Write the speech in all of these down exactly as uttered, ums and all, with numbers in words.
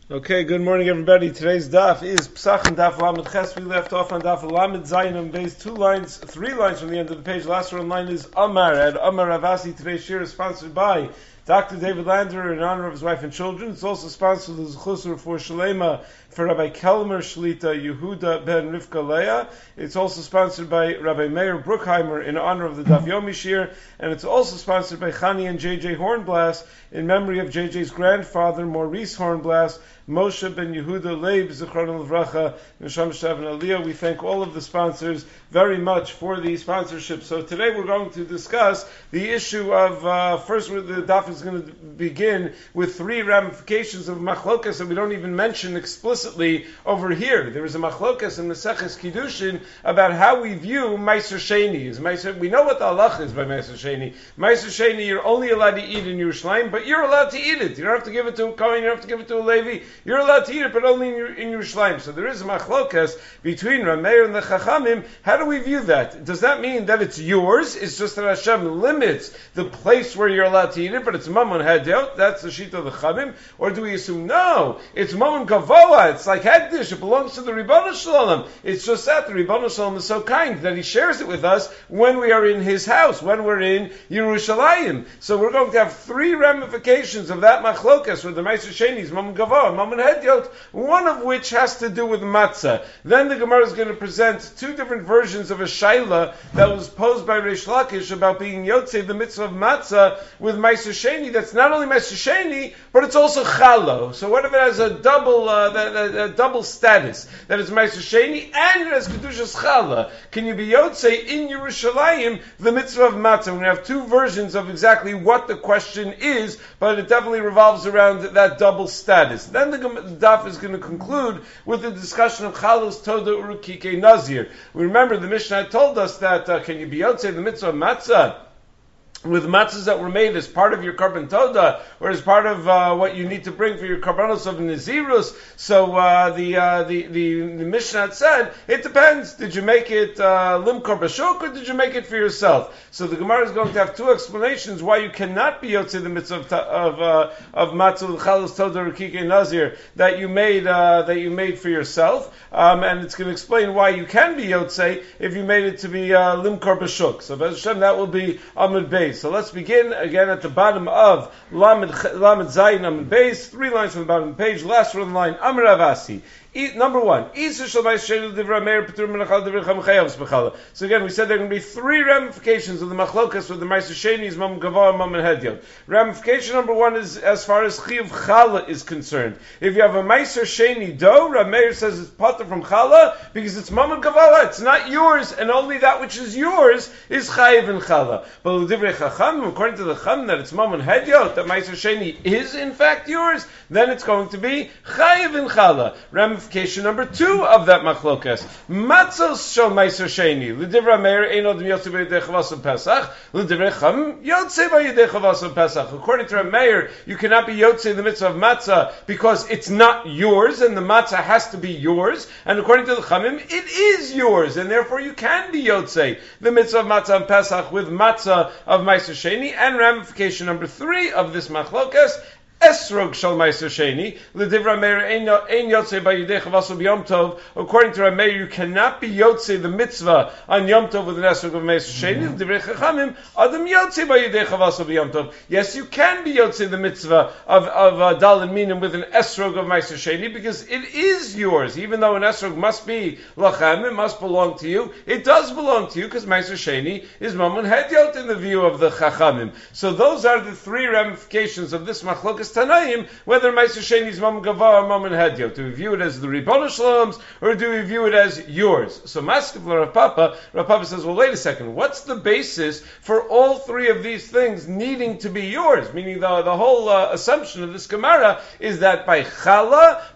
Okay, good morning everybody. Today's daf is Psachim Daf Lamed Ches. We left off on Daf Lamed Zayin and base two lines, three lines from the end of the page. Last one line is Amar. At Amar Ravasi, today's shir is sponsored by Doctor David Lander in honor of his wife and children. It's also sponsored by Zechusar for Shalema for Rabbi Kelmer Shlita Yehuda ben Rivka Leah. It's also sponsored by Rabbi Meir Bruckheimer in honor of the Daf Yomi shir, and it's also sponsored by Chani and J J Hornblas in memory of J J's grandfather Maurice Hornblas, Moshe ben Yehuda Leib Zichron Livracha Neshama Shtav and Aliyah. We thank all of the sponsors very much for the sponsorship. So today we're going to discuss the issue of uh, first the daf is going to begin with three ramifications of machlokas that we don't even mention explicitly over here. There is a machlokas in Maseches Kiddushin about how we view Meiser Sheni. Is Meiser, we know what the halach is by Meiser Sheni. Meiser Sheni, you're only allowed to eat in Yerushalayim, but you're allowed to eat it. You don't have to give it to a Kohen, you don't have to give it to a Levi. You're allowed to eat it, but only in, in Yerushalayim. So there is a machlokas between Rameir and the Chachamim. How do we view that? Does that mean that it's yours? It's just that Hashem limits the place where you're allowed to eat it, but it's Mammon Hediyot? That's the Shita of the Chachamim? Or do we assume, no, it's Mammon Gavoa, it's like Hekdesh, it belongs to the Ribbon Shalom. It's just that the Ribbon Shalom is so kind that he shares it with us when we are in his house, when we're in Yerushalayim. So we're going to have three ramifications of that machlokas, where the Meiser Sheni is Mammon Gavoa, Mammon Hediyot, one of which has to do with matzah. Then the Gemara is going to present two different versions of a shaila that was posed by Reish Lakish about being Yotzei, the mitzvah of matzah, with Meiser Sheni. That's not only Meiser Sheni, but it's also chalo. So what if it has a double, uh, a, a, a double status? That it's Meiser Sheni and it has Kedushas Chala. Can you be Yotzei in Yerushalayim, the mitzvah of matzah? We're going to have two versions of exactly what the question is, but it definitely revolves around that double status. Then the daf is going to conclude with the discussion of Chalos Toda Urukike Nazir. We remember the Mishnah told us that uh, can you be Yotzei the mitzvah of matzah with matzahs that were made as part of your Karban Toda, or as part of uh, what you need to bring for your Karbanos of Nazirus. So uh, the, uh, the the the Mishnah said, it depends. Did you make it uh, Limkor Bashuk, or did you make it for yourself? So the Gemara is going to have two explanations why you cannot be Yotzei the mitzvah of of, uh, of matzah with Chalos Toda Rukike Nazir that you made uh, that you made for yourself, um, and it's going to explain why you can be Yotzei if you made it to be uh, Limkor Bashuk. So Be'ez Hashem, that will be Amud Beis. So let's begin again at the bottom of Lamed Zayin Amud Beis, three lines from the bottom of the page. Last one line, Amar Ravasi. E, number one, so again, we said there are going to be three ramifications of the machlokas with the Meiser Sheni is Mammon Gavoa and Mammon Hediyot. Ramification number one is as far as Chiyuv Chala is concerned. If you have a Meiser Sheni dough, Rameir says it's potter from Chala because it's Mammon Gavoa, it's not yours, and only that which is yours is Chayiv in Chala. But L'divrei Chacham, according to the Chacham, that it's Mammon Hediyot, that Meiser Sheni is in fact yours, then it's going to be Chayiv in Chala. Ramification number two of that machlokas. Matzos shel Meiser Sheni. L'divrei Meir ein od yotzei b'yedei chavas Pesach. L'divrei Chacham yotzei b'yedei chavas Pesach. According to Meir, you cannot be yotzei the mitzvah of matzah because it's not yours, and the matzah has to be yours. And according to the Chachamim, it is yours, and therefore you can be yotzei the mitzvah of matzah and Pesach with matzah of Meiser Sheni. And ramification number three of this machlokas. Esrog shal Meiser Sheni, l'divrei Meir ein yotzei b'yedei chavas b'yom tov. According to Rameir, you cannot be yotzei the mitzvah on Yom Tov with an esrog of Meiser Sheni. L'divrei Chachamim, adam yotzei b'yedei chavas b'yom tov. Yes, you can be yotzei the mitzvah of of uh, Dal and Minim with an esrog of Meiser Sheni because it is yours. Even though an esrog must be lachem, it must belong to you. It does belong to you because Meiser Sheni is Mammon Hediyot in the view of the Chachamim. So those are the three ramifications of this machlokas Tanaim, whether Meiser Sheni is Mammon Gavoa or Mammon Hediyot. Do we view it as the Ribbon Shalom's, or do we view it as yours? So Maskiv Rav Papa, Rav Papa says, well, wait a second. What's the basis for all three of these things needing to be yours? Meaning the, the whole uh, assumption of this Gemara is that by Chala,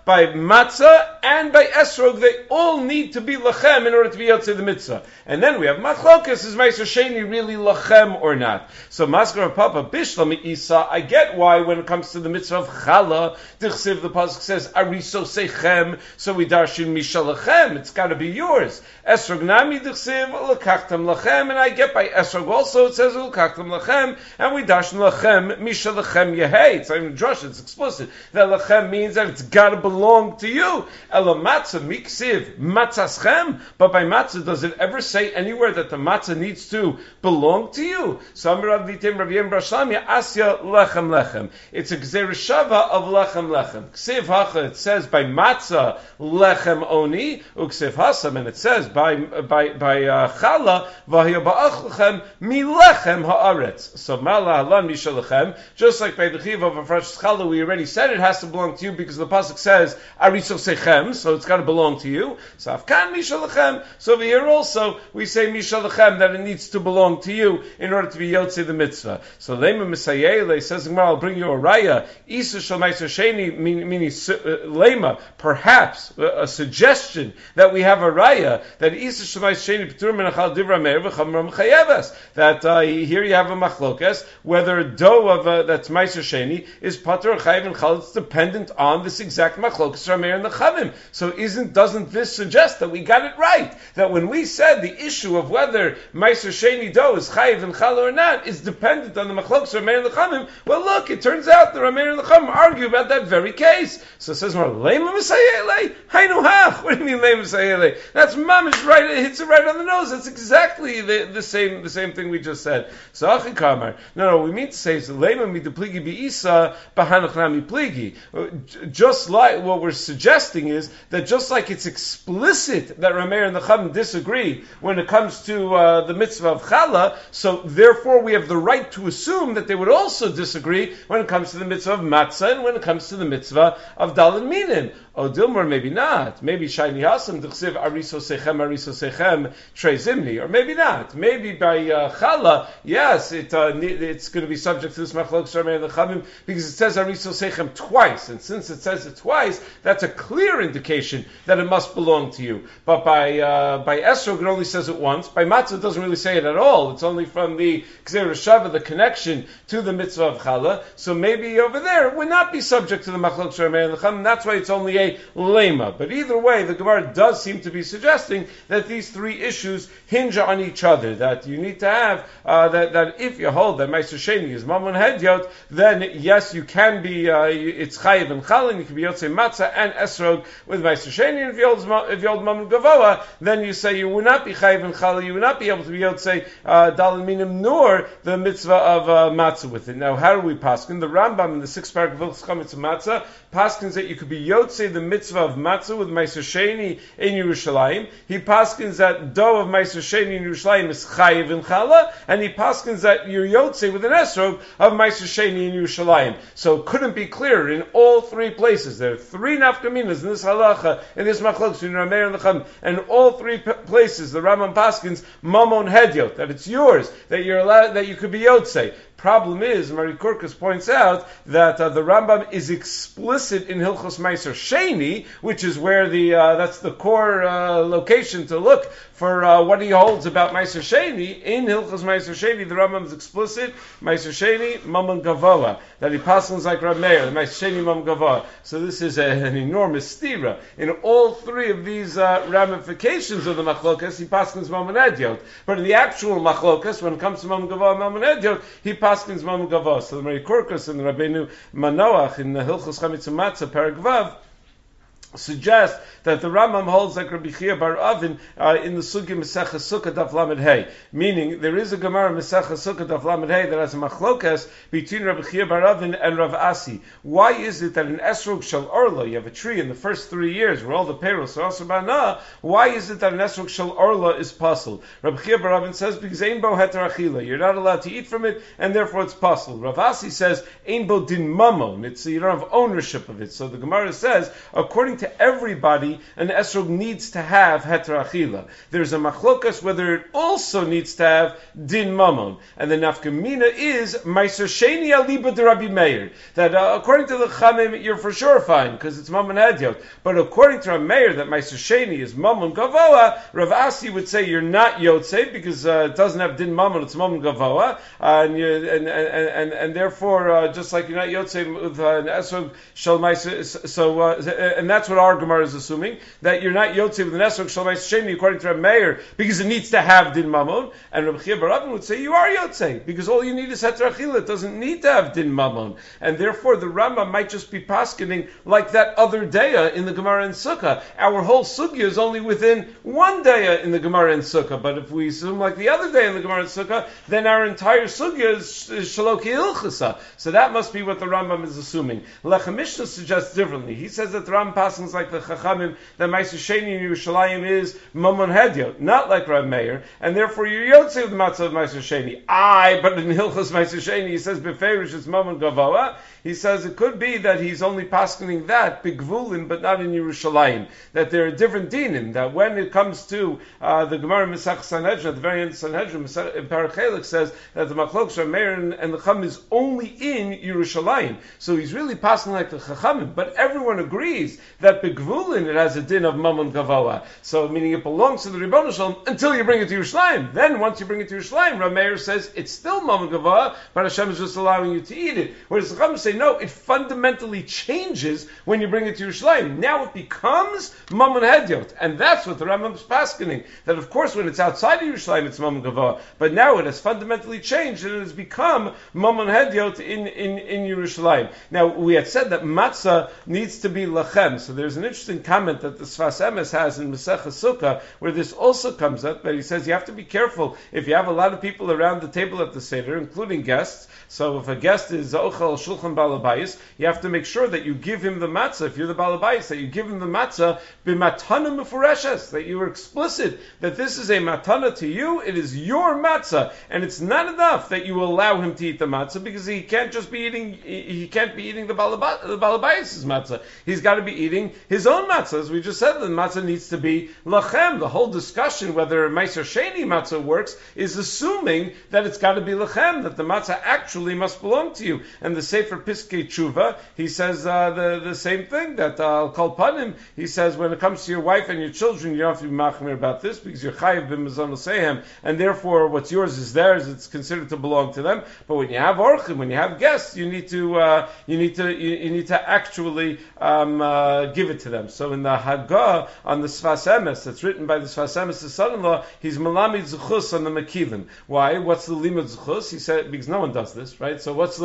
by matzah, and by esrog. They all need to be lachem in order to be yotzei the mitzvah. And then we have machlokas, is Meiser Sheni really lachem or not? So Maskar Papa Bishlam Isa, I get why when it comes to the mitzvah of chala, Dichsiv, the pasuk says ariso sechem, so we darshin mishalachem. It's got to be yours. Esrog nami Dichsiv lekachtam lachem, and I get by esrog also it says lekachtam lachem, and we darshin lachem mishalachem yehei. It's not even drush, it's explicit that lachem means that it's got to belong to you. Ela matzah miksiv matzaschem, but by matzah does it ever say anywhere that the matzah needs to belong to you? So Amar Rav Vitim Rav Yem Brashlamya Asya lechem lechem. It's a gzeir shava of lechem lechem. Ksiv hacha, it says by matzah lechem oni, uksiv hasam, and it says by by by uh, chala v'haya ba'ach lechem mi lechem haaretz. So mala halan mishalechem, just like by the chiv of a fresh chala, we already said it has to belong to you because the pasuk says ariso sechem, so it's got to belong to you. So afkan mishalechem. So over here also we say mishalechem that it needs to belong to you in order to be yotzei the mitzvah. So lema misayele says, I'll bring you a raya. Isa shal meiser sheni, meaning lema, perhaps a suggestion that we have a raya that Isa shal meiser sheni p'tur min achal divra meir v'chamra m'chayeves. That uh, here you have a machlokas whether a dough of a, that's meiser sheni is patur or chayev and chal. It's dependent on this exact machlokas rameir and the chavim. So isn't doesn't this suggest that we got it right? That when we said the issue of whether meiser sheni dough is chayiv and chala or not is dependent on the machlokes Rameir and the Chamim. Well, look, it turns out the Rameir and the Chamim argue about that very case. So it says, "Leima Misayele, Hainu Hach." What do you mean Leima Misayele? That's mamish right. It hits it right on the nose. That's exactly the, the same the same thing we just said. So Achi Kamar. No, no. We mean to say is Leima mi depligi biisa bahanach nami pligi. Just like what we're suggesting is that just like it's explicit that Rameir and the Chamim disagree when it comes to uh, the mitzvah of chala, so therefore we have the right to assume that they would also disagree when it comes to the mitzvah of matzah and when it comes to the mitzvah of daled minim. Oh, Dilmar, maybe not. Maybe Shayni Hasam, D'chsiv Ariso Sechem, Ariso Sechem, Trei Zimni. Or maybe not. Maybe by uh, Chala, yes, it, uh, it's going to be subject to this Machlok Sharmei and the Chavim, because it says Ariso Sechem twice. And since it says it twice, that's a clear indication that it must belong to you. But by uh, by Esrog, it only says it once. By Matzah, it doesn't really say it at all. It's only from the Gzeir Shava, the connection to the mitzvah of Chala. So maybe over there, it would not be subject to the Machlok Sharmei and the Chavim. That's why it's only a lema. But either way, the Gemara does seem to be suggesting that these three issues hinge on each other. That you need to have uh, that that if you hold that Meiser Sheni is Mamon Hedyot, then yes, you can be uh, it's Chayiv and Chalin. You can be Yotzei Matzah and Esrog with Meiser Sheni. And if you hold if you hold Mamon Gavoa, then you say you will not be Chayiv and Chalin. You will not be able to be Yotzei uh, Daled Minim nor the mitzvah of uh, Matzah with it. Now, how do we paskin? The Rambam in the sixth paragraph of Hilchos Chametz Matzah paskins that you could be Yotzei the mitzvah of matzah with Meiser Sheni in Yerushalayim. He paskins that dough of Meiser Sheni in Yerushalayim is chayiv in chala, and he paskins that you're yotzei with an esrog of Meiser Sheni in Yerushalayim. So it couldn't be clearer in all three places. There are three nafkaminas in this halacha, in this machlokes, in Rameir and the Chacham, and all three p- places the Rambam paskins mamon hedyot, that it's yours, that you're allowed, that you could be yotzei. Problem is, Mari Kurkus points out that uh, the Rambam is explicit in Hilchos Meiser Sheni, which is where the uh, that's the core uh, location to look for uh, what he holds about Meiser Sheni. In Hilchos Meiser Sheni, the Rambam is explicit. Meiser Sheni, Mamon Gavoa, that he passes like Rab Meir, Meiser Sheni, Mamon Gavoa. So this is a, an enormous stira. In all three of these uh, ramifications of the Machlokas, he passes Mamon Edyot. But in the actual Machlokas, when it comes to Mamon Gavoa, Mamon Edyot, he passes Mamon Gavoa. So the Mari Kurkus and the Rabbeinu Manoach in the Hilchos Chametz Matzah Perek Vav suggest that the Rambam holds like Rabbi Chia Bar Avin uh, in the Sugi Mesechah Sukkah Daf Lamed Hey. Meaning, there is a Gemara Mesechah Sukkah Daf Lamed Hey that has a machlokas between Rabbi Chia Bar Avin and Rav Asi. Why is it that in Esrog Shel Orla, you have a tree in the first three years where all the payrolls are also bana, why is it that in Esrog Shel Orla is puzzled? Rabbi Chia Bar Avin says, because Ein Bo Heter Achila, you're not allowed to eat from it, and therefore it's puzzled. Rav Asi says, Ein Bo Din Mamon, it's, you don't have ownership of it. So the Gemara says, according to to everybody, an esrog needs to have heter achila. There's a machlokas whether it also needs to have din mamon. And the nafkamina is meiser sheni aliba de Rabbi Meir. That uh, according to the Chamim, you're for sure fine, because it's mamon hedyot. But according to Rabbi Meir, that meiser sheni is mamon gavoa, Rav Asi would say you're not yotzei, because uh, it doesn't have din mamon, it's mamon gavoa. Uh, and, and, and, and, and therefore, uh, just like you're not yotzei with uh, an esrog shal meiser, so, uh, and that's what our Gemara is assuming, that you're not yotzei with an esrog shal meiser sheni, according to Rabbi Meir, because it needs to have din mamon. And Rabbi Chia bar Avin would say you are yotzei, because all you need is heter achila. It doesn't need to have din mamon. And therefore, the Rambam might just be paskening like that other daya in the Gemara and Sukkah. Our whole sugya is only within one daya in the Gemara and Sukkah. But if we assume like the other day in the Gemara and Sukkah, then our entire sugya is, is shaloki ilchasa. So that must be what the Rambam is assuming. Lechem Mishnah suggests differently. He says that the Rambam passes like the Chachamim, that Meiser Sheni in Yerushalayim is mamon hedyot, not like Rav Meir, and therefore you're yotzei with the matzah of Meiser Sheni. I, but in Hilchos Meiser Sheni, he says beferish it's mamon gavoa. He says it could be that he's only paskening that bigvulin, but not in Yerushalayim. That there are different dinim. That when it comes to uh, the Gemara Mesach Sanhedrin, at the very end of Sanhedrin, Parachelik says that the Machlok Rav Meir and, and the Chacham is only in Yerushalayim. So he's really passing like the Chachamim. But everyone agrees that bigvulin it has a din of mamon gavoa. So meaning it belongs to the Ribono Shalom until you bring it to Yerushalayim. Then once you bring it to Yerushalayim, Rav Meir says it's still mamon gavoa, but Hashem is just allowing you to eat it. Whereas the Chachamim say no, it fundamentally changes when you bring it to Yerushalayim. Now it becomes mamon hedyot, and that's what the Rambam is paskening. That of course when it's outside of Yerushalayim it's mamon gavoa, but now it has fundamentally changed and it has become mamon hedyot in, in, in Yerushalayim. Now we had said that matzah needs to be lachem, so there's an interesting comment that the Sfas Emes has in Masechah Sukkah where this also comes up, but he says you have to be careful if you have a lot of people around the table at the Seder, including guests. So if a guest is ochel shulchan balabayis, you have to make sure that you give him the matzah. If you're the balabayis, that you give him the matzah b'matana mefureshes, that you are explicit that this is a matana to you. It is your matzah, and it's not enough that you allow him to eat the matzah because he can't just be eating. He can't be eating the balabay, the balabayis' matzah. He's got to be eating his own matzah. As we just said, the matzah needs to be lachem. The whole discussion whether Meiser Sheni matzah works is assuming that it's got to be lachem, that the matzah actually must belong to you. And the Sefer Piskei Tshuva, he says uh, the the same thing, that Al Kol Panim, he says when it comes to your wife and your children, you don't have to be machmir about this because you're chayiv b'mazon l'seihem, and therefore what's yours is theirs. It's considered to belong to them. But when you have orchim, when you have guests, you need to uh, you need to you, you need to actually um, uh, give it to them. So in the Haggah on the Sfas Emes, that's written by the Sfas Emes' son-in-law, he's malamid zuchus on the Mekilim. Why? What's the limud zuchus? He said because no one does this, right? So what's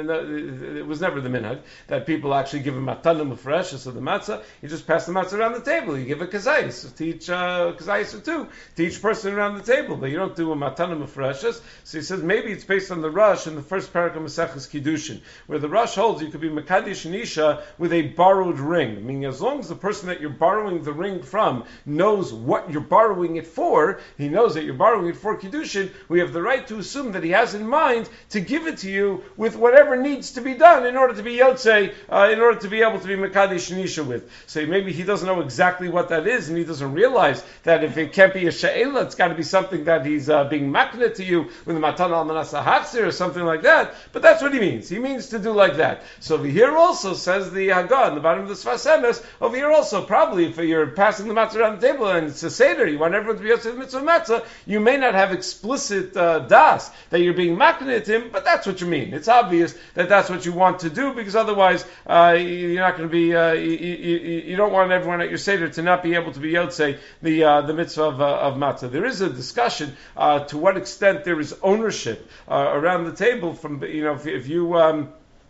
the? It was never the minhag that people actually give a matana mufreshes of the matzah. You just pass the matzah around the table. You give a kazayis to each uh, kazayis or two to each person around the table, but you don't do a matana mufreshes. So he says maybe it's based on the Rush in the first parak of Maseches Kiddushin, where the Rush holds you could be mekadesh and isha with a borrowed ring. Meaning, as long as the person that you're borrowing the ring from knows what you're borrowing it for, he knows that you're borrowing it for Kiddushin, we have the right to assume that he has in mind to give it to you with whatever needs to be done in order to be yotzei, uh, in order to be able to be mekadesh and isha with. So maybe he doesn't know exactly what that is, and he doesn't realize that if it can't be a she'ela, it's got to be something that he's uh, being makna to you with a matan al manasa hafzir or something like that. But that's what he means. He means to do like that. So over here also says the Haggah in the bottom of the Sfas Emes. Over here also, probably if you're passing the matzah around the table and it's a seder, you want everyone to be yotzei the mitzvah matzah, you may not have explicit uh, das that you're being makna to him, but that's what you mean. It's obvious that that's what you want to do because otherwise uh, you're not going to be. Uh, you, you, you don't want everyone at your seder to not be able to be yotzei the uh, the mitzvah of, uh, of matzah. There is a discussion uh, to what extent there is ownership uh, around the table. From you know if, if you. Um,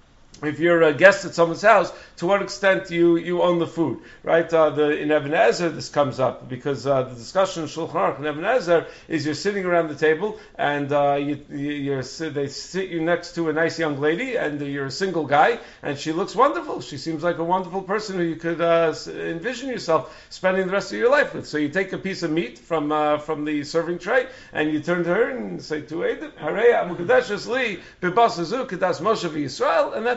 If you're a guest at someone's house, to what extent you, you own the food, right? Uh, the, in Even Ezer, this comes up because uh, the discussion in Shulchan Aruch in Even Ezer is you're sitting around the table and uh, you, you're, they sit you next to a nice young lady and you're a single guy and she looks wonderful. She seems like a wonderful person who you could uh, envision yourself spending the rest of your life with. So you take a piece of meat from uh, from the serving tray and you turn to her and say, "Tu Edim, Harei Amukadesh Li B'Basazu Kedas Moshe V'Yisrael," and that's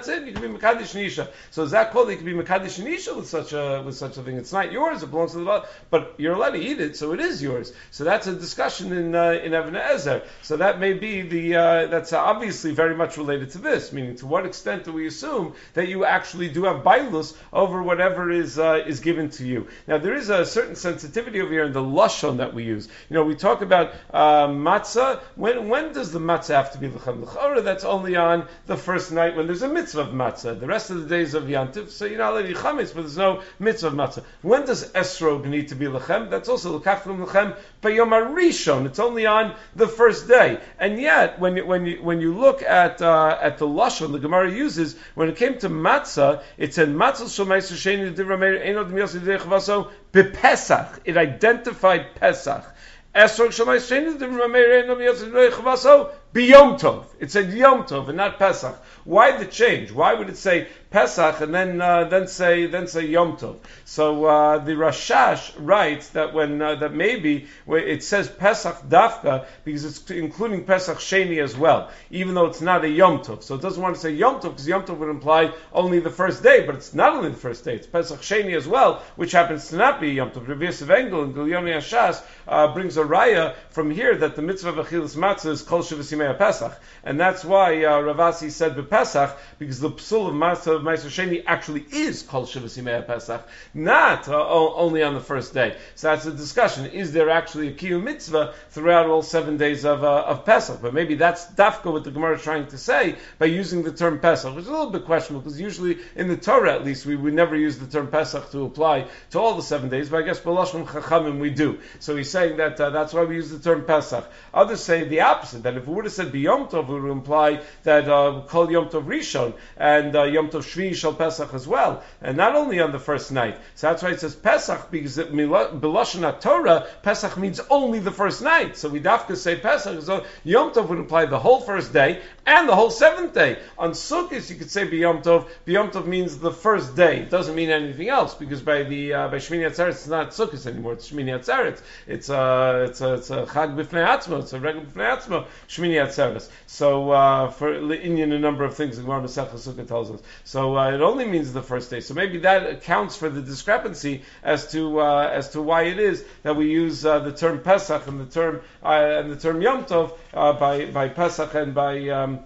that's it. You can be Mekadesh Nisha. So is that called? You can be Mekadesh Nisha with such a with such a thing. It's not yours. It belongs to the Baal, but you're allowed to eat it, so it is yours. So that's a discussion in uh, in Even Ezer. So that may be the uh, that's obviously very much related to this. Meaning, to what extent do we assume that you actually do have bailus over whatever is uh, is given to you? Now there is a certain sensitivity over here in the lashon that we use. You know, we talk about uh, matzah. When when does the matzah have to be lechem? L'chora, that's only on the first night when there's a mitzvah of matzah. The rest of the days of yantiv, so you're not allowed to eat chametz, but there's no mitzvah of matzah. When does esrog need to be lechem? That's also l'kachlim lechem b'yom harishon. It's only on the first day. And yet, when you, when you when you look at uh, at the lashon the Gemara uses, when it came to matzah, it said matzah shomaiser sheni divra meir enod miyos yidei chavaso b'pesach. It identified Pesach. Esrog shomaiser sheni divra meir enod miyos yidei chavaso b'yom tov. It said Yom Tov and not Pesach. Why the change? Why would it say Pesach and then uh, then say then say Yom Tov? So uh, the Rashash writes that when uh, that maybe it says Pesach Dafka because it's including Pesach Sheni as well, even though it's not a Yom Tov. So it doesn't want to say Yom Tov because Yom Tov would imply only the first day, but it's not only the first day; it's Pesach Sheni as well, which happens to not be Yom Tov. Rabbi Yosef Engel and Gilyoni Hashas uh, brings a raya from here that the mitzvah of Achilas Matzah is Kol Shivas Yimei Pesach, and that's why uh, Ravasi said Pesach, because the psul of Matzah of Meiser Sheni actually is called Shivas Yimei Pesach, not uh, o- only on the first day. So that's a discussion. Is there actually a kiyum mitzvah throughout all seven days of uh, of Pesach? But maybe that's dafka what the Gemara is trying to say by using the term Pesach, which is a little bit questionable, because usually in the Torah at least we would never use the term Pesach to apply to all the seven days, but I guess B'lashon Chachamim we do. So he's saying that uh, that's why we use the term Pesach. Others say the opposite, that if we would have said B'yom Tov, it would imply that uh, Kol Yom Tov Rishon and uh, Yom Tov Shvi Shal Pesach as well, and not only on the first night. So that's why it says Pesach, because B'lashon Torah, Pesach means only the first night. So we dafka say Pesach, so Yom Tov would apply the whole first day and the whole seventh day. On Sukkot, you could say B'yom Tov. B'yom Tov means the first day. It doesn't mean anything else, because by the uh, by Shmini Atzeres, it's not Sukkot anymore. It's Shmini Atzeres. It's a it's a it's a Chag B'fnei Atzmo. It's a regular B'fnei Atzmo. Shmini Atzeres. So uh, for Indian, a number of things the Gemara Masechah Sukkah tells us. So uh, it only means the first day. So maybe that accounts for the discrepancy as to uh, as to why it is that we use uh, the term Pesach and the term uh, and the term Yom Tov uh, by by Pesach and by um,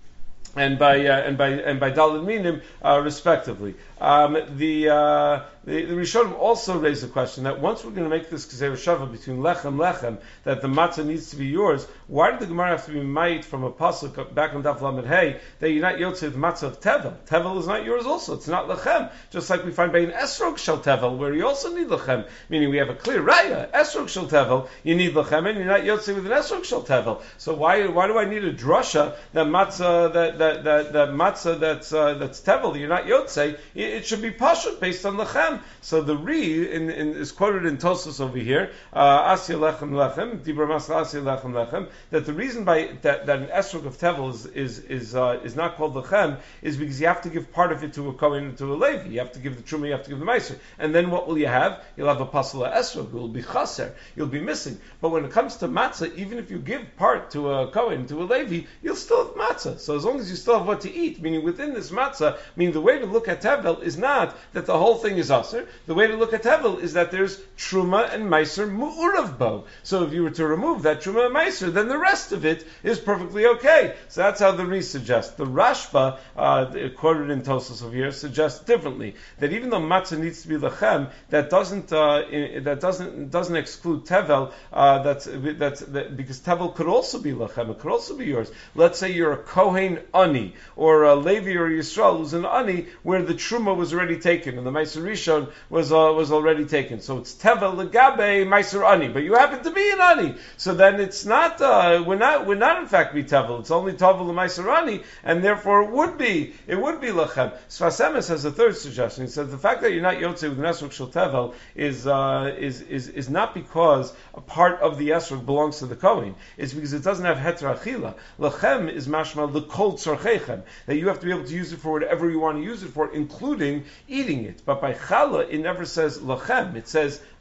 and by uh, and by and by Daled Minim uh, respectively. Um, the uh, The, the Rishonim also raise the question that once we're going to make this Gezerah Shava between Lechem Lechem, that the matzah needs to be yours, why did the Gemara have to be made from a pasuk back on Daf Lamed Hey that you're not Yotze with matzah of Tevel? Tevel is not yours also. It's not Lechem. Just like we find by an Esrog Shel Tevel where you also need Lechem, meaning we have a clear Raya, Esrog Shel Tevel, you need Lechem, and you're not Yotze with an Esrog Shel Tevel. So why why do I need a drasha that matzah that that that, that matzah that's uh, that's Tevel, you're not Yotze? It, it should be Pashut based on Lechem. So the Ri in, in, is quoted in Tosfos over here, uh, Asya Lechem Lechem, Dibra Masla Asya Lechem Lechem, that the reason by that, that an esrog of Tevel is is is, uh, is not called Lechem is because you have to give part of it to a Kohen and to a Levi. You have to give the Truma, you have to give the Meiser. And then what will you have? You'll have a Pasala esrog, it will be Chaser, you'll be missing. But when it comes to Matzah, even if you give part to a Kohen, to a Levi, you'll still have Matzah. So as long as you still have what to eat, meaning within this Matzah, meaning the way to look at Tevel is not that the whole thing is Aser. The way to look at Tevel is that there's Truma and Meiser Mu'urav Bo. So if you were to remove that Truma and Meiser, then the rest of it is perfectly okay. So that's how the Ri suggests. The Rashba, uh, quoted in Tosfos over here, suggests differently, that even though Matzah needs to be Lechem, that doesn't uh, in, that doesn't doesn't exclude Tevel, uh, that's, that's, that, because Tevel could also be Lechem, it could also be yours. Let's say you're a Kohen Ani, or a Levi or Yisrael who's an Ani, where the Truma was already taken, and the Meiser Rishon was uh, was already taken. So it's Tevel Legabe Meiser Ani, but you happen to be an Ani. So then it's not, uh, we're not, we're not in fact be Tevel. It's only Tevel Meiser Ani, and therefore it would be, it would be Lechem. Sfas Emes has a third suggestion. He says the fact that you're not Yotze with an Esrog Shel Tevel is, uh, is, is, is not because a part of the Esrog belongs to the Kohen. It's because it doesn't have Heter Achila. Lechem is mashma L'kol Tzorchechem, that you have to be able to use it for whatever you want to use it for, including eating it. But by Chala, it never says Lechem. It says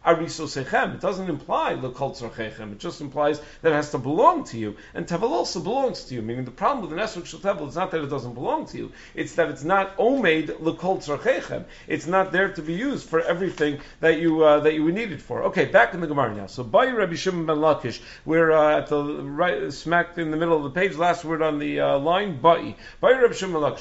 arisosechem. It doesn't imply l'kol tzorchechem. It just implies that it has to belong to you. And tevel also belongs to you. Meaning the problem with an esrog shel tevel is not that it doesn't belong to you. It's that it's not omeid l'kol tzorchechem. It's not there to be used for everything that you uh, that you would need it for. Okay, back in the Gemara now. So by Rabbi Shimon ben Lakish, we're uh, at the right, smack in the middle of the page. Last word on the uh, line. By by Rabbi Shimon ben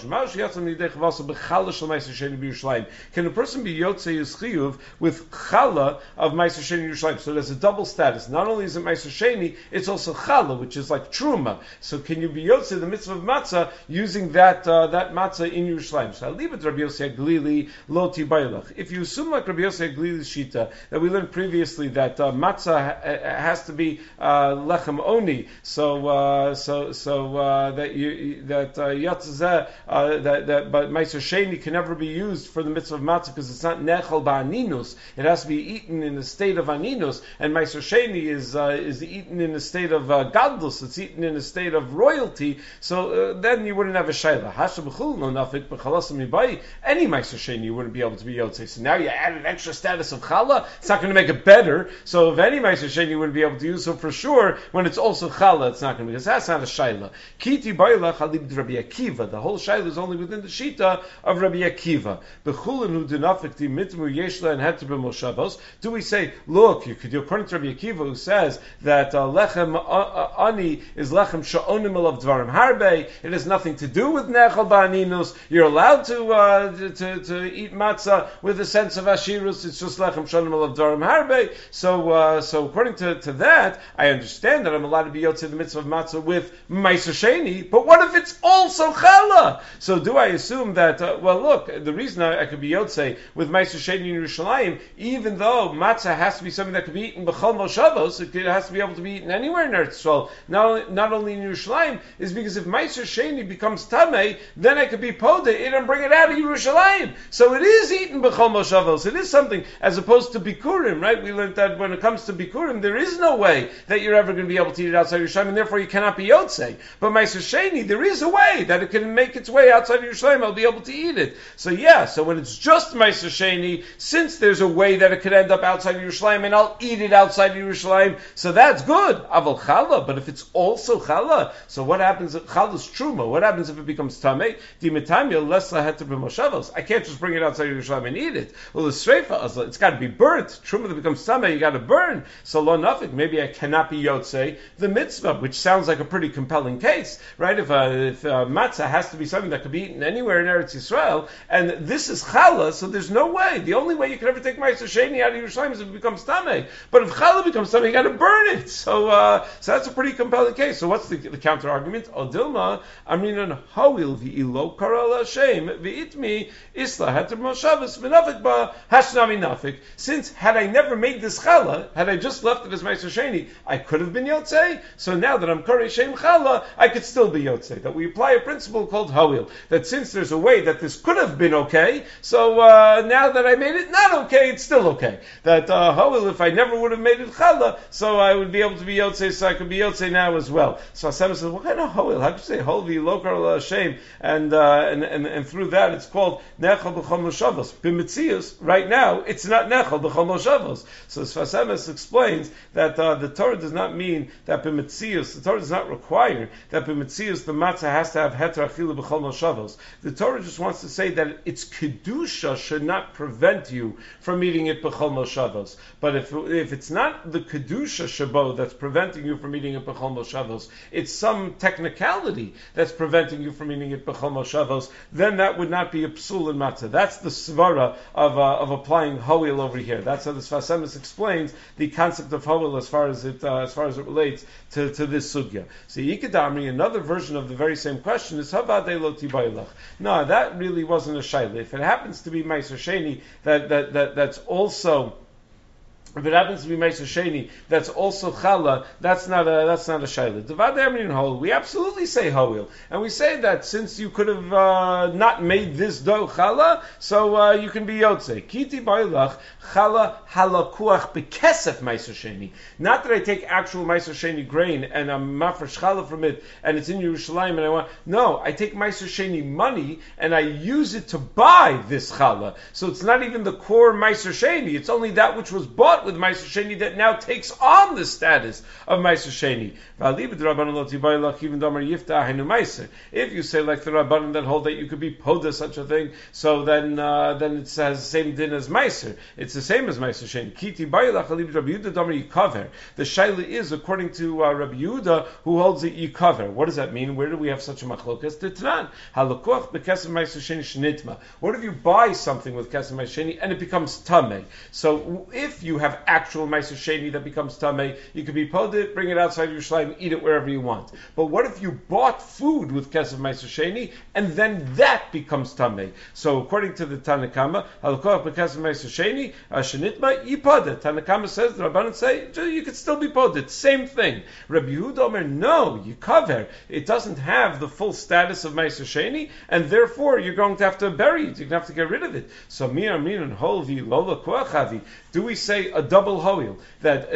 Lakish. Can a person be yotzei his chiyuv with chala of Meiser Sheni Yerushalayim? So there's a double status. Not only is it Meiser Sheni, it's also chala, which is like truma. So can you be yotzei the mitzvah of matzah using that uh, that matzah in Yerushalayim? So I leave it to Rabbi Yossi Aglili lo tibaylach. If you assume like Rabbi Yossi Aglili's shita that we learned previously that uh, matzah ha- has to be uh, lechem oni, so uh, so so uh, that you that uh, yatzah uh, that that but Meiser Sheni can never be used for the mitzvah of matzah because it's not nechal ba'aninus. It has to be eaten in a state of aninus, and Meiser Sheni is uh, is eaten in a state of uh, gadlus. It's eaten in a state of royalty. So uh, then you wouldn't have a shayla. Hasha b'chul no nafik b'chalasam yibai. Any Meiser Sheni you wouldn't be able to be yotzei. So now you add an extra status of chala. It's not going to make it better. So if any Meiser Sheni you wouldn't be able to use, so for sure when it's also chala, it's not going to be, because that's not a shayla. Kiti baila chalib Rabbi Akiva. The whole shayla is only within the shita of Rabbi Akiva. B'chulin hu dinafik di mitmu yeshla and heter b'moshavos. Do we say, look, you could, according to Rabbi Akiva, who says that uh, lechem uh, uh, ani is lechem sha'onim of dvarim harbe. It has nothing to do with nechal ba'aninus. You're allowed to, uh, to to eat matzah with a sense of ashirus. It's just lechem sha'onim of dvarim harbe. So, uh, so according to, to that, I understand that I'm allowed to be yotzei the mitzvah of matzah with Meiser Sheni. But what if it's also chala? So do I assume that? Uh, well, look, the reason I, I could be yotzei with Meiser Sheni in Yerushalayim, even though matzah has to be something that can be eaten b'chol moshavos, it has to be able to be eaten anywhere in Eretz Yisrael, not only, not only in Yerushalayim, is because if Meiser Sheni becomes tamei, then I could be poda it and bring it out of Yerushalayim. So it is eaten b'chol moshavos. It is something, as opposed to bikurim, right? We learned that when it comes to bikurim, there is no way that you're ever going to be able to eat it outside Yerushalayim, and therefore you cannot be yotzei. But Meiser Sheni, there is a way that it can make its way outside Yerushalayim. I'll be able to eat it. So yeah, so when it's just Meiser Sheni, since there's a way that it could end up outside Yerushalayim, and I'll eat it outside Yerushalayim, so that's good. Aval chala, but if it's also chala, so what happens if chala's truma? What happens if it becomes tamei? Dimetamya less laheter b'moshavos. I can't just bring it outside Yerushalayim and eat it. Well, the sreifa, it's got to be burnt. Truma that becomes tamei, you got to burn. So lo nafik, maybe I cannot be yotzei the mitzvah, which sounds like a pretty compelling case, right? If, uh, if uh, matzah has to be something that could be eaten anywhere in Eretz Yisrael, and this is chala, so there's no way. The only way you can ever take Meiser Sheni out of Yerushalayim is if it becomes tamei. But if chala becomes tamei, you got to burn it. So, uh, so that's a pretty compelling case. So what's the, the counter argument? Odilma amrinan hawil v'ilo karala Hashem v'itmi isla heter moshavos v'nafik ba hashnami nafik. Since had I never made this chala, had I just left it as Meiser Sheni, I could have been yotzei. So now that I'm karei shem chala, I could still be yotzei. That we apply a principle called hawil. That since there's a way that this could have been okay, so uh, now that I made it not okay, it's still okay. That uh, hawil, if I never would have made it chala, so I would be able to be yotzei, so I could be yotzei now as well. So Hashem says, what kind of hawil? How could you say holvi lokar Hashem? And, uh, and and and through that it's called nechal b'chol moshavos. B'mitzius, right now, it's not nechal b'chol moshavos. So Sfasemes explains that uh, the Torah does not mean that b'mitzius, the Torah does not require that b'mitzius the matzah has to have heter achilu b'chol moshavos. The Torah just wants to say that its kedusha should not prevent you from eating it b'chol moshavos. But if if it's not the kedusha shabo that's preventing you from eating it b'chol moshavos, it's some technicality that's preventing you from eating it b'chol moshavos, then that would not be a psul in matzah. That's the svara of uh, of applying hawil over here. That's how the Sfas Emes explains the concept of hawil as far as it uh, as far as it relates to, to this sugya. So Yikadamri, another version of the very same question is havadei lo tibaylach. No, that really wasn't a shayla. If it happens to be Meiser Sheni, that that that that's also. If it happens to be Meiser Sheni, that's also chala. That's not a that's not a shayla. Devad emrin hol. We absolutely say hawil, and we say that since you could have uh, not made this dough chala, so uh, you can be yotzei. Kiti bailach chala halakuach bekesef Meiser Sheni. Not that I take actual Meiser Sheni grain and I'm mafresh chala from it, and it's in Yerushalayim, and I want no. I take Meiser Sheni money and I use it to buy this chala. So it's not even the core Meiser Sheni. It's only that which was bought bought with Meiser Sheni that now takes on the status of Meiser Sheni. If you say like the Rabbanim that hold that you could be poda such a thing, so then uh, then it has the same din as Meiser. It's the same as Meiser Sheni. Kiti Bailach Rabbi Yehuda Damer Yikaver. The shaila is according to uh, Rabbi Yehuda who holds it Yikaver. What does that mean? Where do we have such a machlokas? Titran halakuach bekesem Meiser Sheni shnitma. What if you buy something with kesem Meiser Sheni and it becomes tamei? So if you have actual Meiser Sheni that becomes tamei, you could be poda, bring it outside Yerushalayim, eat it wherever you want. But what if you bought food with kesef meiser sheni and then that becomes tamei? So according to the Tanakama, halakoach bekesef meiser sheni shenitma yipada. Tanakama says the Rabbanan say you could still be poded. Same thing. Rabbi Yehuda Omer no, you cover. It doesn't have the full status of meiser sheni, and therefore you're going to have to bury it. You're going to have to get rid of it. So mir min and holvi lola koachavi. Do we say a double hoil that uh,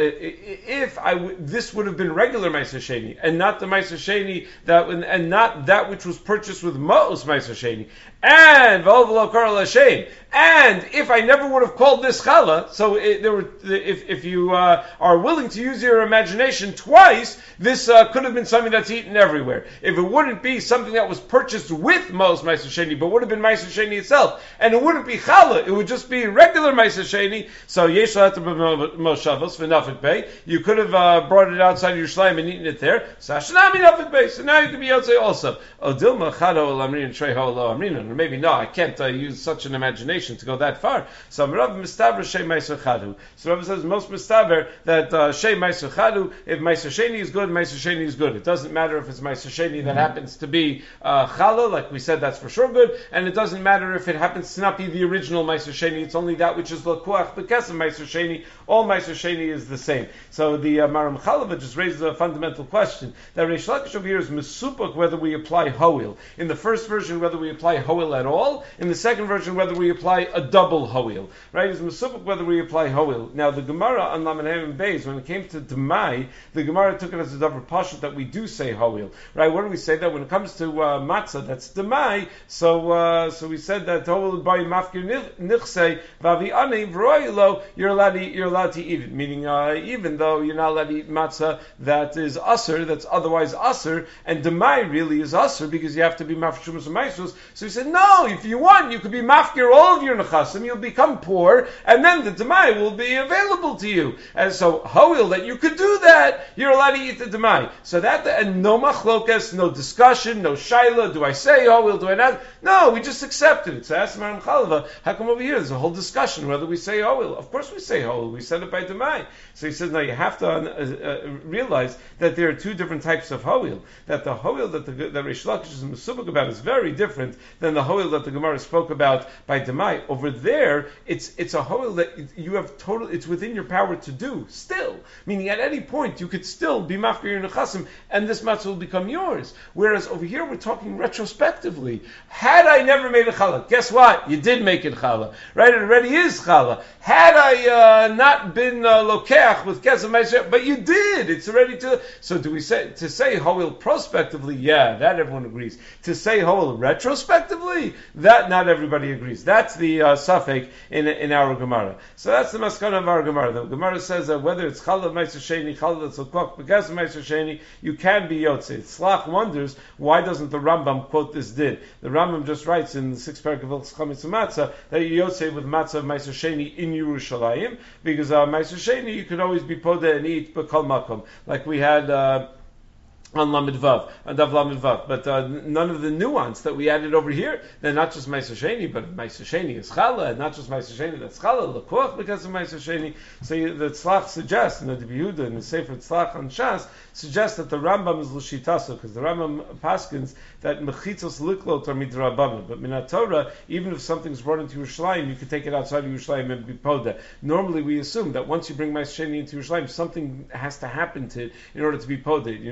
if I w- this would have been regular meiser sheni and not the meiser sheni that and not that which was purchased with ma'os meiser sheni, and v'ol kol l'shem, and if I never would have called this challah, so it, there were if if you uh, are willing to use your imagination twice, this uh, could have been something that's eaten everywhere. If it wouldn't be something that was purchased with ma'os meiser sheni, but would have been meiser sheni itself, and it wouldn't be challah, it would just be regular meiser sheni. So yesh moshavos v'nafik bay. You could have uh, brought it outside Yerushalayim and eaten it there. So hashanami nafik bay. So now you can be outside also. Odilma chado lamrin treho lo amrin. Or maybe no, I can't uh, use such an imagination to go that far. So Rav mistaver shei meiser chadu. So Rav says most mistaver that uh, shei meiser chadu. If meiser sheni is good, meiser sheni is good. It doesn't matter if it's meiser sheni that happens to be uh, challah, like we said, that's for sure good. And it doesn't matter if it happens to not be the original meiser sheni. It's only that which is lakuach bekesem meiser sheni. All meiser sheni is the same. So the uh, Maram Chalava just raises a fundamental question that Reish Lakish over here is mesupuk whether we apply hoil. In the first version, whether we apply hoil at all. In the second version, whether we apply a double hoil. Right? It's mesupuk whether we apply hoil. Now the Gemara on Lamed and Beis, when it came to Demai, the Gemara took it as a davar pashut that we do say hoil. Right? What do we say that when it comes to uh, matzah, that's Demai. So uh, so we said that hoil by mafkir nichsei vavi ani v'roilo. You're allowed to eat, you're allowed to eat it. Meaning, uh, even though you're not allowed to eat matzah that is usr, that's otherwise usr, and demai really is usr because you have to be mafkir shumas and meisos. So he said, no, if you want, you could be mafkir all of your nechasim, you'll become poor, and then the demai will be available to you. And so, hoil, that you could do that, you're allowed to eat the demai. So that, and no machlokas, no discussion, no shaila, do I say hoil, do I not? No, we just accepted it. So ask Maram Chalava, how come over here there's a whole discussion whether we say hoil? Of course we say hoil, we said it by demai. So he says, no, you have to uh, uh, realize that there are two different types of hoil. That the hoil that the that Reish Lakish is mesubak about is very different than the hoil that the Gemara spoke about by demai. Over there, it's it's a hoil that you have total. It's within your power to do still. Meaning, at any point you could still be mafkir your nechasim, and this matzah will become yours. Whereas over here we're talking retrospectively. Had I never made a challah, guess what? You did make it challah, right? It already is challah. Had I uh, not been uh, lokeach with kesef meiser, but you did. It's already to. So do we say to say hoil prospectively? Yeah, that everyone agrees. To say hoil retrospectively, that not everybody agrees. That's the uh, suffix in in our Gemara. So that's the maskana of our Gemara. The Gemara says that whether it's challah meiser sheni, challah that's lokach bekesef meiser sheni, you can be yotzei. Slach wonders why doesn't the Rambam quote this din? The Rambam just writes in the sixth paragraph of Chametz Matzah that you yotzei with matzah of meiser sheni in Yerushalayim, because uh, meiser sheni you could always be poda and eat b'kol makom, like we had uh, on Lamed Vav, on Dav Lamed Vav, but uh, none of the nuance that we added over here. They're not just Meiser Sheni, but Meiser Sheni is Challah, and not just Meiser Sheni, that's Challah, L'koach because of Meiser Sheni. So you, the Tzlach suggests, and the Rebbe Yehuda in the Sefer Tzlach on Shas, suggests that the Rambam is L'shitaso, because the Rambam paskins that Mechitzos Liklot are Midrabanan, but Minat Torah, even if something's brought into Yerushalayim, you can take it outside of Yerushalayim and be Poda. Normally we assume that once you bring Meiser Sheni into Yerushalayim, something has to happen to it in order to be Poda. You're not allowed to be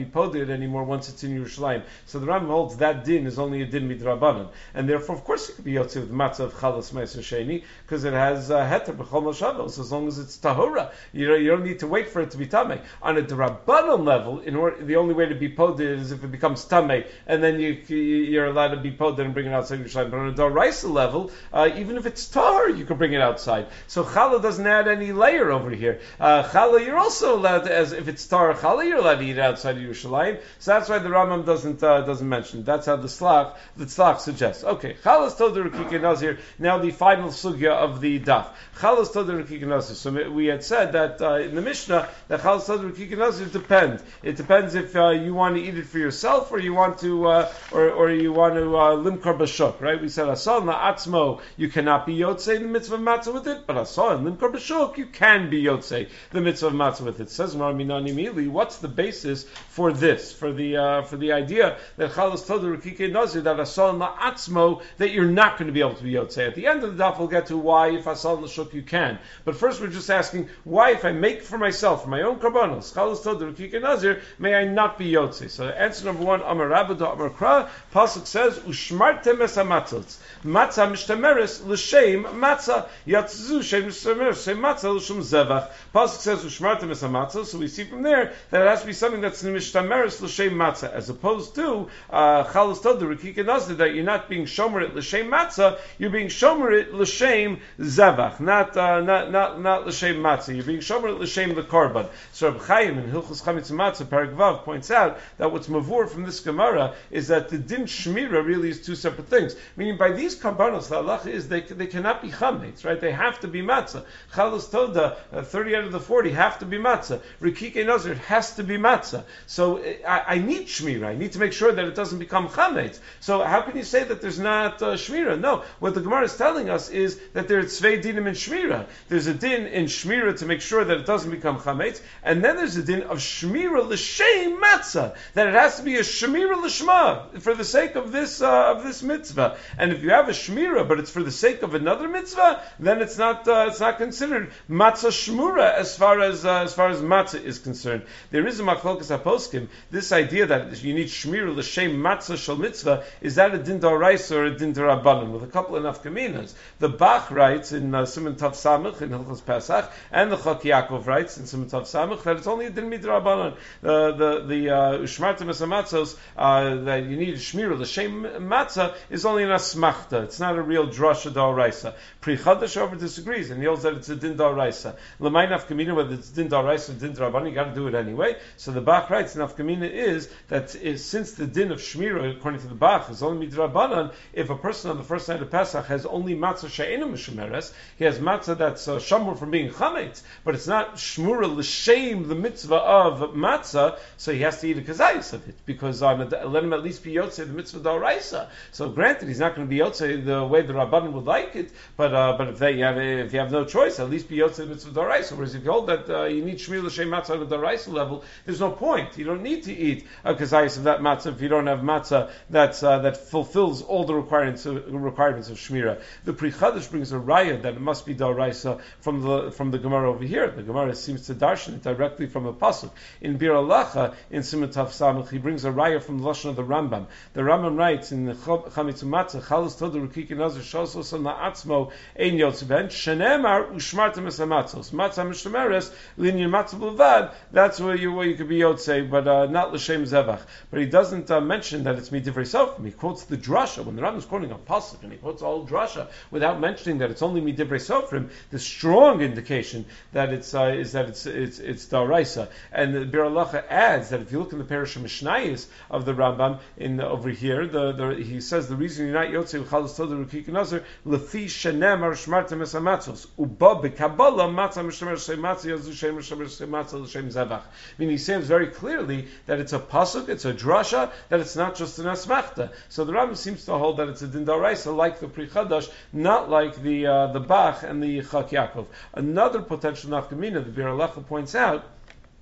poded anymore once it's in Yerushalayim. So the Rambam holds that din is only a din midrabanan, and therefore, of course, it could be yotze with matzah of chalas meiser sheni because it has uh, heter b'chol mashavos as long as it's tahora. You, you don't need to wait for it to be tamei. On a drabanan level, in order, the only way to be poded is if it becomes tamei, and then you, you're allowed to be poded and bring it outside Yerushalayim. But on a daraisa level, uh, even if it's tahor, you can bring it outside. So challah doesn't add any layer over here. Uh, challah, you're also allowed to, as if it's tahor challah, you're allowed to eat it outside of Yerushalayim. So that's why the Rambam doesn't uh, doesn't mention it. That's how the slach the slach suggests. Okay, challah told the Rukik Nazir. Now the final sugya of the daf. Challah told the Rukik Nazir. So we had said that uh, in the Mishnah that challah told the Rukik Nazir depends. It depends if uh, you want to eat it for yourself or you want to uh, or or you want to uh, limkar b'shuk. Right? We said asal la'atzmo you cannot be yotzei the mitzvah of matzah with it, but asal and limkar b'shuk you can be yotzei the mitzvah of matzah with it. Says Mar Minani Mili. What's the basis for this? For the uh, for the idea that chalas told the Rukik Nazir that asal la'atzmo that you're not going to be able to be yotzei. At the end of the daf, we'll get to why if asal l'shuk you can. But first, we're just asking why if I make for myself for my own karbanos chalas told the Rukik Nazir may I not be yotzei. So answer number one, Amar Rabba da Amar Kra, pasuk says ushmartem es hamatzos matzah mishtameres l'shem matzah yatzu shem mishtameres shem matzah l'shem zevach. Pasuk says ushmartem es hamatzos. So we see from there that it has to be something that's mishtameres l'shem matzah, as opposed to chalas told the Rukik Nazir that you're not being shomer it l'shem matzah, you're being shomer it l'shem zevach, not uh, not not not l'shem matzah. You're being shomer it l'shem the korban. So Reb Chaim in Hilchos Chametz Matzah Perek Vav points out that what's mavur from this Gemara is that the din shmira really is two separate things. Meaning by these karbanos, the halacha is they they cannot be chametz, right? They have to be matzah. Chalas toda, uh, thirty out of the forty have to be matzah. Rikike nazir has to be matzah. So I, I need shmira. I need to make sure that it doesn't become chametz. So how can you say that there's not uh, shmira? No, what the Gemara is telling us is that there's tzvei dinim in shmira. There's a din in shmira to make sure that it doesn't become chametz, and then there's a din of shmira l'shem matzah, that it has to be a shmira l'shma for the sake of this uh, of this mitzvah. And if you have a shmira, but it's for the sake of another mitzvah, then it's not uh, it's not considered matzah shmura as far as uh, as far as matzah is concerned. There is a machlokas haposkim. This idea that you need shmira l'shem matzah shel mitzvah, is that a din d'oraisa or a din d'rabbanan, with a couple of nafkaminas. The Bach writes in uh, Siman Tav Samach in Hilchos Pesach, and the Chak Yaakov writes in Siman Tav Samach that it's only a din midrabbanan. Uh, the the ushmartem es hamatzos that you need shmira l'shem matzah is only an asmachta. It's not a real drasha d'oraisa. Pri Chadash over disagrees and he holds that it's a din d'oraisa. L'may nafkamina, whether it's din d'oraisa or din d'rabbanan, you got to do it anyway. So the Bach writes nafkamina is that is, since the din of shmira, according to the Bach, is only midrabbanan, if a person on the first night of Pesach has only matzah she'ena mishemeres, he has matzah that's uh, shamur from being chametz, but it's not shmura l'shem the mitzvah of matzah, so he has to eat a kazayis of it, because on a, let him at least be yotzei the mitzvah d'oraisa. So granted, he's not going to be yotzei the way the Rabbanan would like it, but uh, but if they you have if you have no choice, at least be yotzei the mitzvah d'oraisa. Whereas if you hold that uh, you need shmir l'shem matzah on the d'oraisa level, there's no point. You don't need to eat a kazayis of that matzah if you don't have matzah that's uh, that fulfills all the requirements of, requirements of shmira. The Pri Chadash brings a raya that it must be d'oraisa from the from the Gemara over here. The Gemara seems to darshan it directly from a pasuk in Bir Alacha in Siman Tav Samach. He brings a raya from the lashon of the Rambam. The Rambam writes in the Chametz Matzah, Chalas Toda Rukik Nazir Shosos on La'atzmo Ein Yotze Ben Shenemar Ushmartem Es Hamatzos Matzah Mishtameres Linyan Matzah B'Vad. That's where you where you could be Yotze, but uh, not L'Shem Zevach. But he doesn't uh, mention that it's Midivrei Sofrim. He quotes the drasha when the Rambam is quoting a pasuk, and he quotes all drasha without mentioning that it's only Midivrei Sofrim. The strong indication that it's uh, is that it's it's it's Daraisa. And the Bir Alacha adds that if you look in the Parish of Mishnayos of the Rambam in uh, over here, the, the he says the reason you're not Yotzei Chalas Toda Rukik Nazir Lefi Shenemar Shmartem Es Hamatzos Uba B'Kabbalah Matzah Mishtamer Shem Matzah Yazu Shem Mishtamer Shem Matzah L'Shem Zevach. I mean, he says very clearly that it's a pasuk, it's a drasha, that it's not just an asmachta. So the Rambam seems to hold that it's a din d'oraisa, like the Pri Chadash, not like the uh, the Bach and the Chak Yaakov. Another potential nafkamina, the Bir Alacha points out,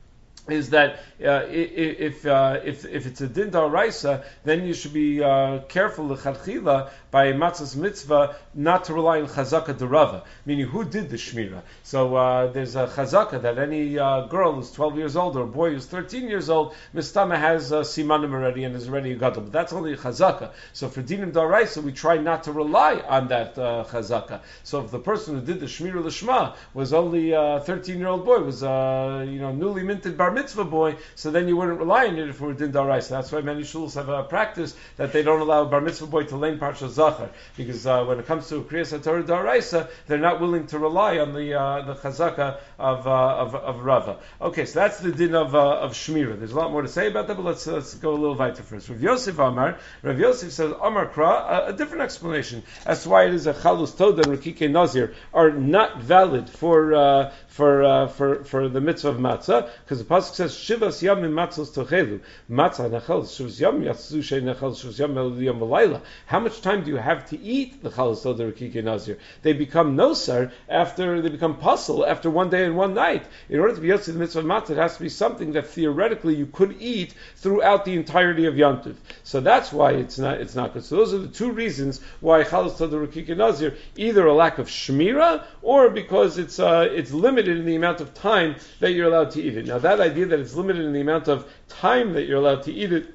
is that uh, if uh, if if it's a din daraisa, then you should be uh, careful lechatchila by matzahs mitzvah not to rely on chazaka derava, meaning who did the shmira. So uh, there's a chazaka that any uh, girl who's twelve years old or a boy who's thirteen years old, mistama has uh, simanim already and is already a gadol. But that's only a chazaka. So for dinim daraisa, we try not to rely on that uh, chazaka. So if the person who did the shmira lishma was only a thirteen year old boy, was uh, you know newly minted bar mitzvah boy, so then you wouldn't rely on it if it were din daraisa. That's why many shuls have a practice that they don't allow a bar mitzvah boy to learn parsha zachar, because uh, when it comes to kriyas haTorah daraisa, they're not willing to rely on the uh, the chazaka of, uh, of of Rava. Okay, so that's the din of uh, of shmira. There's a lot more to say about that, but let's let's go a little weiter first. Rav Yosef Amar, Rav Yosef says Amar Kra, a, a different explanation as to why it is a chalus toda and rikike nazir are not valid for uh, for uh, for for the mitzvah of matzah, because the pasuk says shivas yamim matzos tochelu matzah nachal shivas yam yatzu shei nachal shivas yam yam v'layla. How much time do you have to eat the chalus toda rikike nazir? They become nosar after they become puzzle after one day and one night. In order to be yotzi the mitzvah of matzah, it has to be something that theoretically you could eat throughout the entirety of Yom Tov. So that's why it's not it's not good. So those are the two reasons why chalus toda rikike nazir, either a lack of shmira or because it's uh, it's limited in the amount of time that you're allowed to eat it. Now that idea that it's limited in the amount of time that you're allowed to eat it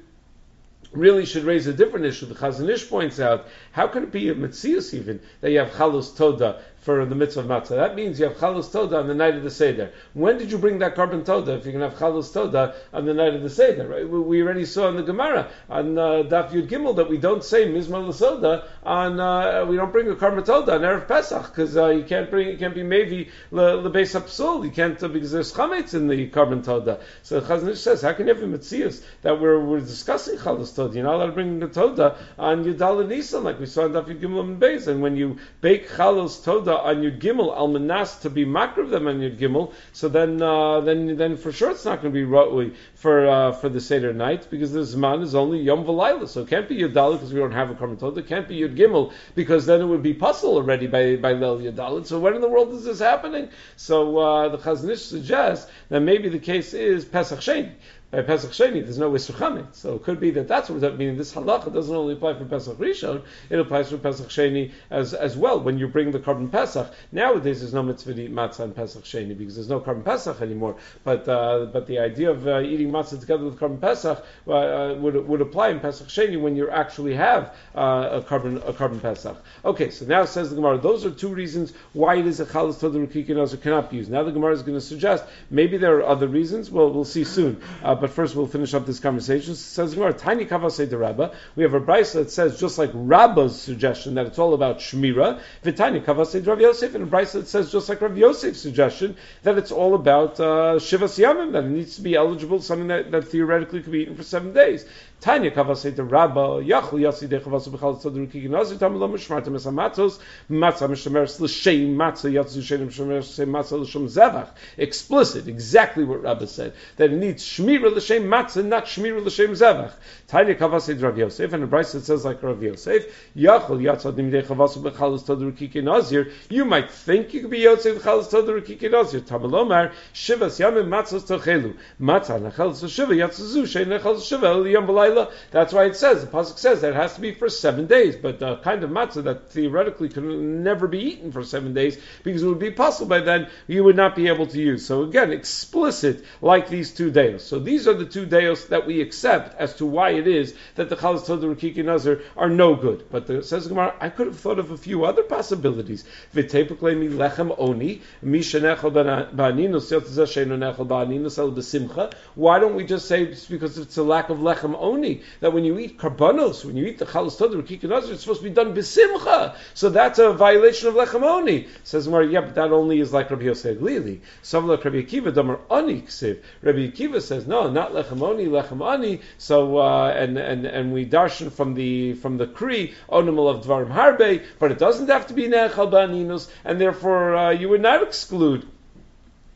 really should raise a different issue. The Chazon Ish points out, how can it be a metzius even that you have chalus toda for the mitzvah of matzah? That means you have chalus toda on the night of the seder. When did you bring that carbon toda if you're going to have chalus toda on the night of the seder? Right? We already saw in the Gemara on uh, Daf Yud Gimel that we don't say mizmar l'soda on uh, we don't bring a carbon toda on erev Pesach because uh, you can't bring it can't be mevi lebeis hapsul. You can't uh, because there's chametz in the carbon toda. So the Chazon Ish says, how can you have a metzius that we're we're discussing chalus toda? You're not allowed to bring the toda on Yudal Nisan like we saw in Daf Yud Gimel and Beis. And when you bake chalus toda on Yud Gimel al manas to be makriv them on Yud Gimel, so then uh, then then for sure it's not going to be ra'ui for uh, for the Seder night because the Zman is only Yom V'Layla, so it can't be Yud Dalet because we don't have a Karban Toda. It can't be Yud Gimel because then it would be puzzle already by by Leil Yud Dalet. So when in the world is this happening? So uh, the Chazon Ish suggests that maybe the case is Pesach Sheni. By Pesach Sheni, there's no Isur Chametz. So it could be that that's what that means. This halacha doesn't only apply for Pesach Rishon, it applies for Pesach Sheni as as well. When you bring the carbon Pesach, nowadays there's no mitzvah to eat matzah on Pesach Sheni because there's no carbon Pesach anymore. But uh, but the idea of uh, eating matzah together with carbon Pesach uh, would would apply in Pesach Sheni when you actually have uh, a carbon a carbon Pesach. Okay, so now says the Gemara, those are two reasons why it is a chalus toda rikike nazir cannot be used. Now the Gemara is going to suggest maybe there are other reasons. Well, we'll see soon. Uh, But first, we'll finish up this conversation. It says Gemara, Tiny Kavasei de Rabba. We have a brayso that says just like Rabba's suggestion that it's all about Shmira. V'Tiny Kavasei de Rav Yosef, and a brayso that says just like Rav Yosef's suggestion that it's all about uh, Shivas Yamim, that it needs to be eligible, something that, that theoretically could be eaten for seven days. Tanya Kavasei de Rabba Yachlu Yasi de Chavasu B'Chal Tzad Rukiki Nazir Tamilam Mishmarta Mesamatos Matzah Mishameres L'Shem Matzah Yatzu Shein Mishameres Matzah L'Shem Zevach. Explicit, exactly what Rabba said, that it needs Shmira L'Shem Matzah, not Shmira L'Shem Zevach. Tanya Kavasei de Rav Yosef, and a brayso that says like Rav Yosef, Yachlu Yatzad Nimidei Chavasu B'Chal Tzad Rukiki Nazir. You might think you could be Yotzei B'Chal Tzad Rukiki Nazir. Tamilomar Shivas Yamim Matzos Tochelu Matzah Nachal Shiva Yatzu Shein Nachal Shiva Yom V'Layla. That's why it says, the pasuk says that it has to be for seven days, but the kind of matzah that theoretically could never be eaten for seven days because it would be possible by then you would not be able to use. So again, explicit like these two deos. So these are the two deos that we accept as to why it is that the Chalas Toda Rikiki Nazir are no good. But the, says Gemara, I could have thought of a few other possibilities. V'teipuklei mi lechem oni, mi shenechel ba'aninus, yotzeh sheinu nechel ba'aninus el b'simcha. Why don't we just say it's because it's a lack of lechem oni? That when you eat karbanos, when you eat the chalas toda rikike nazir, it's supposed to be done b'simcha. So that's a violation of lechem oni. Says Gemara, yeah, but that only is like Rabbi Yosef Glili. Some like Rabbi Akiva, damar ani ksiv. Rabbi Akiva says no, not lechem oni, lechem ani. So uh, and and and we darshan from the from the kri onim of dvarim harbe, but it doesn't have to be nechal ba'aninus, and therefore uh, you would not exclude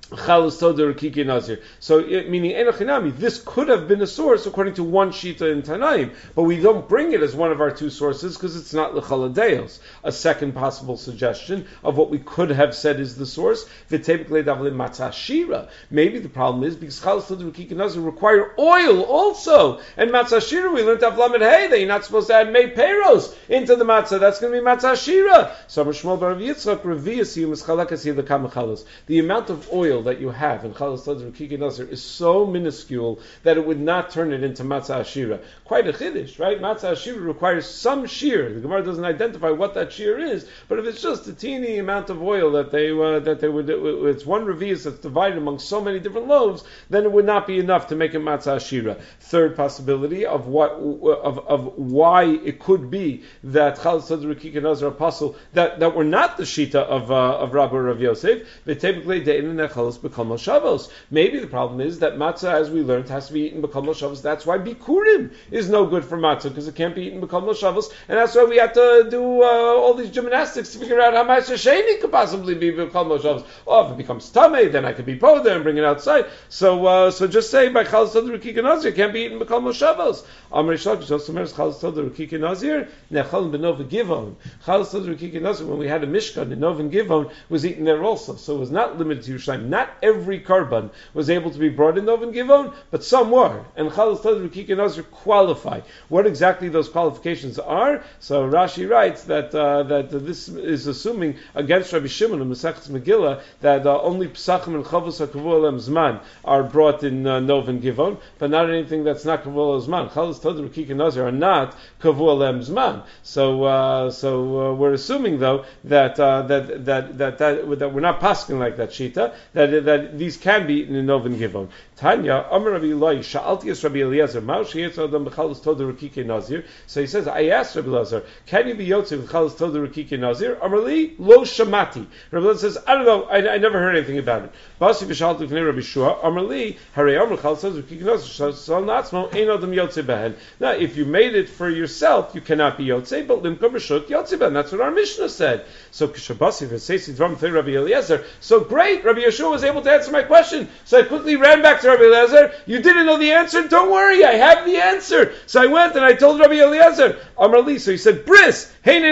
Chalus Toda Rukiki Nazir. So, it, meaning Enochinami, this could have been a source according to one Shita in Tanaim, but we don't bring it as one of our two sources because it's not L'chaladeos. A second possible suggestion of what we could have said is the source, V'tebekle Davle Matzah Shira. Maybe the problem is because Chalus Toda Rukiki Nazir require oil also, and Matzah Shira we learned Avlamed Hey that you're not supposed to add Mei Peros into the Matzah. That's going to be Matzah Shira. So, Shmuel Bar Yitzchak Revius Yum Eschalakasi Lekam Chalus. The amount of oil that you have in Chalas Toda Rukiki Nazir is so minuscule that it would not turn it into Matzah Ashira. Quite a chiddush, right? Matzah Ashira requires some shear. The Gemara doesn't identify what that shear is, but if it's just a teeny amount of oil that they uh, that they would, it's one revius that's divided among so many different loaves, then it would not be enough to make it Matzah Ashira. Third possibility of what of, of why it could be that Chalas Toda Rukiki Nazir apostle that, that were not the shita of uh, of Rabbi Rav Yosef. They typically they in the Chalas B'Kol Shavos. Maybe the problem is that matzah, as we learned, has to be eaten b'kol Shavos. That's why bikurim is no good for matzah because it can't be eaten b'kol Shavos, and that's why we have to do uh, all these gymnastics to figure out how much sheni could possibly be b'kol Shavos. Oh, if it becomes tamei, then I could be po there and bring it outside. So, uh, so just say by Chalas Toda Rukiki Nazir it can't be eaten b'kol Shavos. Amrei Shlakish also means Chalas Toda Rukiki Nazir nechal b'nov Givon. Chalas Toda Rukiki Nazir, when we had a mishkan in Nov and Givon, was eaten there also. So it was not limited to Yerushalayim. Not every karban was able to be brought in Nov and Givon, but some were. And Chalas Toda Rukiki Nazir qualify. What exactly those qualifications are? So Rashi writes that uh, that uh, this is assuming against Rabbi Shimon in Masechtas Megillah that uh, only Psachim and Chavos HaKavul Elem Zman are brought in uh, Nov and Givon, but not anything that's not Kavul Elem Zman. Chalas Toda Rukiki Nazir are not Kavul Elem Zman. So uh, so uh, we're assuming though that uh, that, that that that that we're not pasking like that shita that that these can be eaten in Nov and Givon. Tanya, Amar Rabbi Eloi, Sha'alti es Rabbi Eliezer, Ma'u she'yetz adam b'chalas Toda Rukiki Nazir. So he says, I asked Rabbi Eliezer, can you be yotze b'chalas Toda Rukiki Nazir? Amar li, lo shamati. Rabbi Eliezer says, I don't know, I, I never heard anything about it. Basi v'shalti v'nei Rabbi Shua, Amar li, harei amar b'chalas Toda Rukiki Nazir, shal natzmo, ein adam yotze behen. Now, if you made it for yourself, you cannot be yotze, but limka b'shuk yotze behen. That's what our Mishnah said. So, Kishabasi v'seisi dvam v'nei Rabbi Eliezer. So great, Rabbi Yeshua was able to answer my question. So I quickly ran back to Rabbi Eliezer. You didn't know the answer? Don't worry, I have the answer. So I went and I told Rabbi Eliezer, Amar li. So he said, Bris,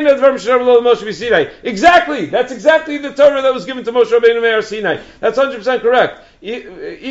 exactly. That's exactly the Torah that was given to Moshe Rabbeinu Me'ar Sinai. That's one hundred percent correct. But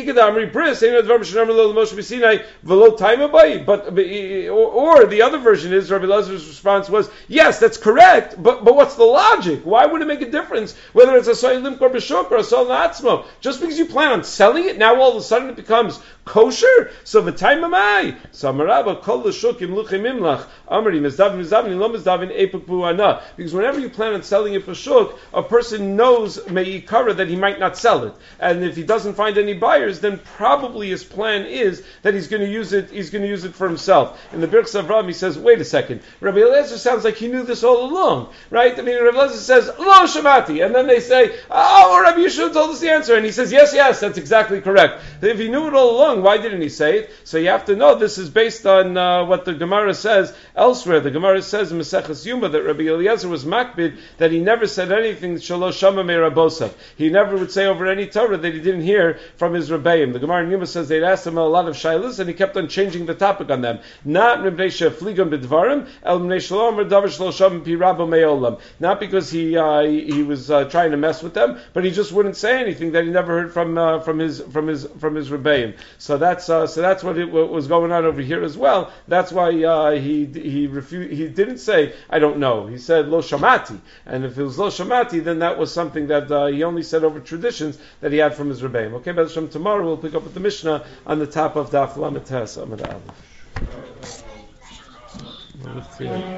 or the other version is Rabbi Elazar's response was, yes, that's correct, but but what's the logic? Why would it make a difference whether it's a soy limkor b'shuk or a sol na'atzmo? Just because you plan on selling it, now all of a sudden it becomes kosher? So v'taimamai samaraba kol l'shuk imluchim imlach amri mizdavin mizdavin lo mizdavin epuk bu'ana. Because whenever you plan on selling it for shuk, a person knows me'ikara that he might not sell it, and if he doesn't find any buyers, then probably his plan is that he's going to use it. He's going to use it for himself. In the Birchas Avram, he says, "Wait a second, Rabbi Eliezer sounds like he knew this all along, right?" I mean, Rabbi Eliezer says, "Lo shamati," and then they say, "Oh, Rabbi Yeshua told us the answer," and he says, "Yes, yes, that's exactly correct." If he knew it all along, why didn't he say it? So you have to know this is based on uh, what the Gemara says elsewhere. The Gemara says in Maseches Yuma that Rabbi Eliezer was makbid that he never said anything shalosh shama me'rabosav. He never would say over any Torah that he didn't hear from his Rebbeim. The Gemara in Yuma says they'd asked him a lot of shaylas and he kept on changing the topic on them. Not mibnei shefligam b'dvarim, el mibnei shalom or davar shlosham pi rabo me'olam. Not because he uh, he, he was uh, trying to mess with them, but he just wouldn't say anything that he never heard from uh, from his from his from his Rebbeim. So that's uh, so that's what, it, what was going on over here as well. That's why uh, he he refused. He didn't say I don't know. He said lo shamati, and if it was lo shamati, then that was something that uh, he only said over traditions that he had from his Rebbeim. Okay, but from tomorrow we'll pick up with the Mishnah on the top of Daf Lamed Tes Amud Aleph.